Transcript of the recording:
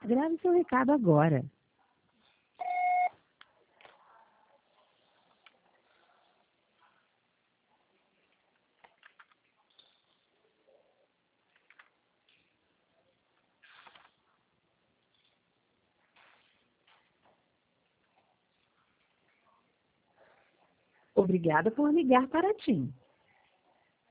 Grave seu recado agora. Obrigada por ligar para a TIM.